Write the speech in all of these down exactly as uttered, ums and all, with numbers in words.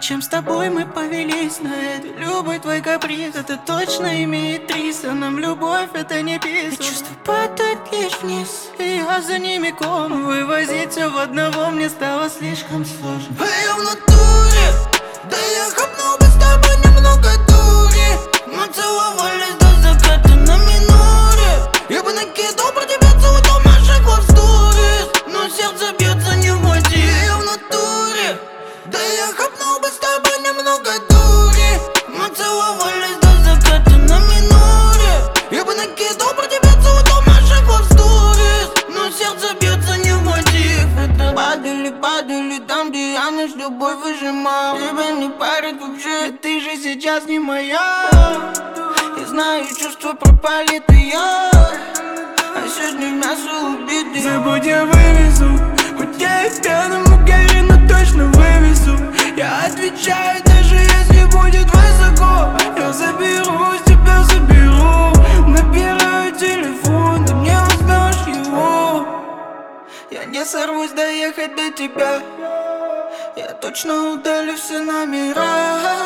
Зачем с тобой мы повелись на это? Любой твой каприз, это точно имеет приз. А нам любовь это не писано. Чувства падают лишь вниз, и я за ними ком. Вывозить все в одного мне стало слишком сложно. А я в натуре, да я хапнул бы с тобой немного дури. Мы целовались до заката на миноре. Я бы накидал про тебя целый дом наших love stories, но сердце бьется не в мотив. Я в натуре, да я хапнул бы с тобой немного дури. Мы целовались до заката на миноре. Я бы накидал про тебя целый дом наших love stories, но сердце бьется не в мотив. Это падали, падали там, где я наш любовь выжимал. Тебя не парит вообще, ты же сейчас не моя. Я знаю, чувства пропали, ты я. А сегодня мясо убитый. Забудь, я вывезу. Хоть я и в пьяном угаре, но точно вывезу. Я отвечаю, даже если будет высоко. Я заберу, тебя заберу. Набираю телефон, ты мне возьмешь его. Я не сорвусь доехать до тебя. Я точно удалю все номера,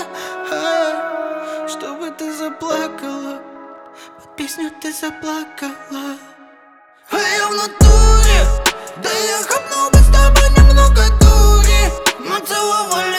чтобы ты заплакала. Под песню ты заплакала. А я в натуре, да я хапнул бы с тобой немного дури. Мы целовались